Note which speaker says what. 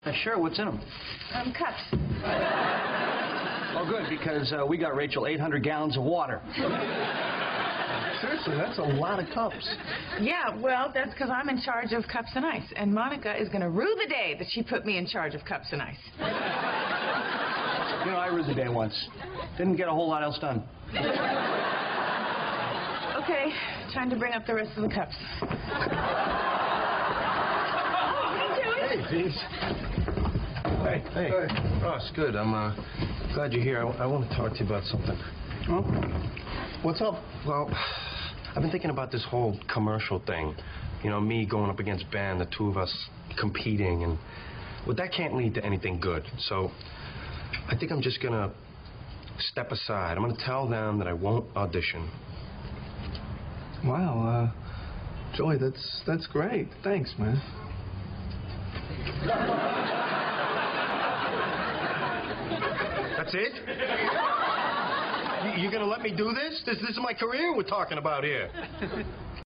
Speaker 1: Sure, what's in them?
Speaker 2: Cups.
Speaker 1: Oh, good, because we got Rachel 800 gallons of water.
Speaker 3: Seriously, that's a lot of cups.
Speaker 2: Yeah, well, that's because I'm in charge of Cups and Ice, and Monica is going to rue the day that she put me in charge of Cups and Ice.
Speaker 1: You know, I ruined the day once. Didn't get a whole lot else done.
Speaker 2: Okay, time to bring up the rest of the cups.
Speaker 3: Hey, Jeeves. Hey. Ross, good. I'm glad you're here. I want to talk to you about something.
Speaker 1: Huh?
Speaker 3: What's up? Well, I've been thinking about this whole commercial thing. You know, me going up against Ben, the two of us competing, and well, that can't lead to anything good. So I think I'm just gonna step aside. I'm gonna tell them that I won't audition.
Speaker 4: Wow, Joey, that's great. Thanks, man.
Speaker 3: That's it? You're gonna let me do this? This is my career we're talking about here.